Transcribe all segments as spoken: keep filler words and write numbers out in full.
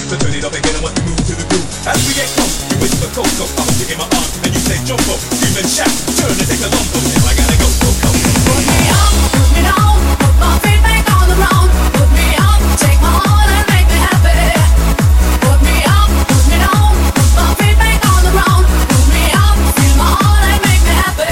So turn it up again and want to move to the groove. As we get close, you whisper coco, I'm in my arms, and you say jumbo, scream and shout, turn and take a lumbo. Now I gotta go, go, go. Put me up, put me down, put my feet back on the ground. Put me up, take my heart and make me happy. Put me up, put me down, put my feet back on the ground. Put me up, feel my heart and make me happy.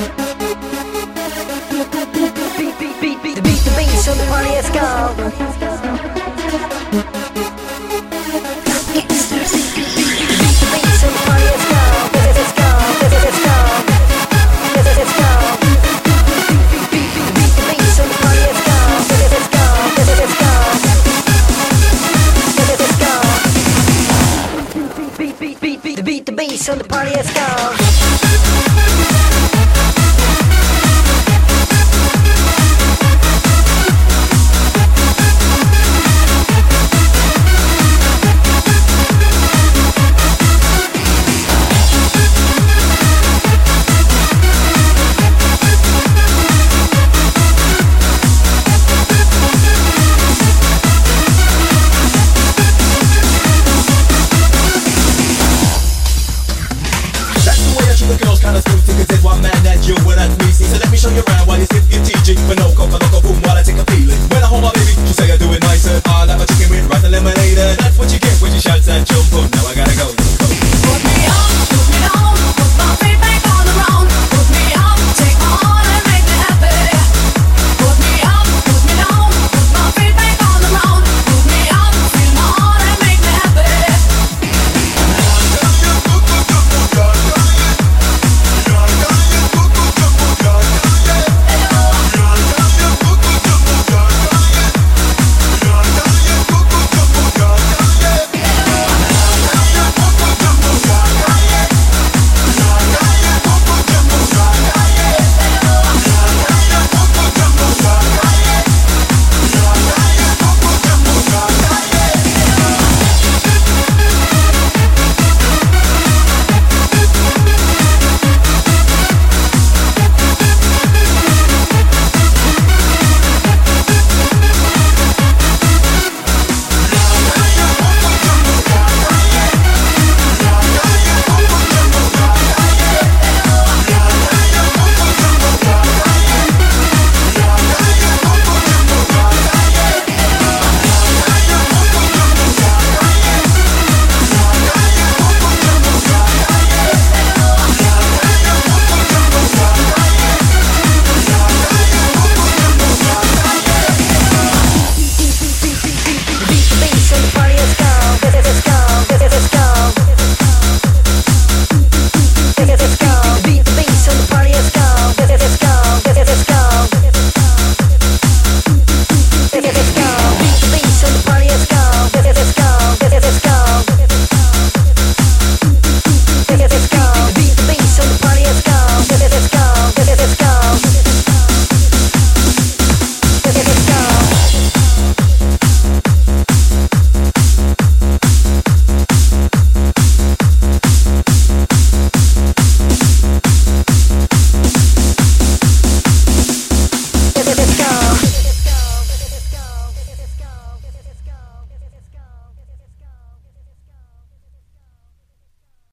So the party, let's go.